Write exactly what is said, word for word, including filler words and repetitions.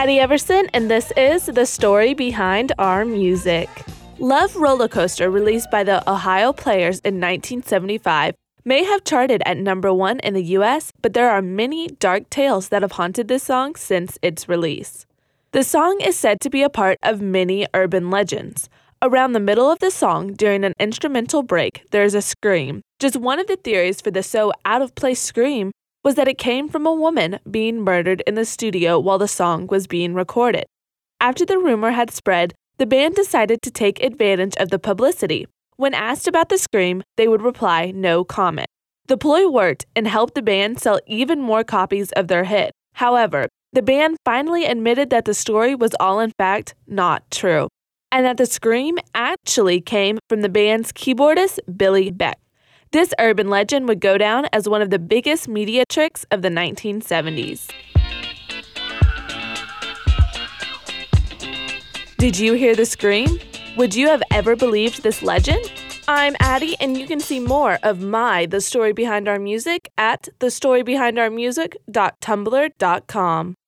Addie Everson, and this is The Story Behind Our Music. Love Roller Coaster, released by the Ohio Players in nineteen seventy-five, may have charted at number one in the U S, but there are many dark tales that have haunted this song since its release. The song is said to be a part of many urban legends. Around the middle of the song, during an instrumental break, there is a scream. Just one of the theories for the so out-of-place scream was that it came from a woman being murdered in the studio while the song was being recorded. After the rumor had spread, the band decided to take advantage of the publicity. When asked about the scream, they would reply, "No comment." The ploy worked and helped the band sell even more copies of their hit. However, the band finally admitted that the story was all in fact not true, and that the scream actually came from the band's keyboardist, Billy Beck. This urban legend would go down as one of the biggest media tricks of the nineteen seventies. Did you hear the scream? Would you have ever believed this legend? I'm Addie, and you can see more of my The Story Behind Our Music at the story behind our music dot tumblr dot com.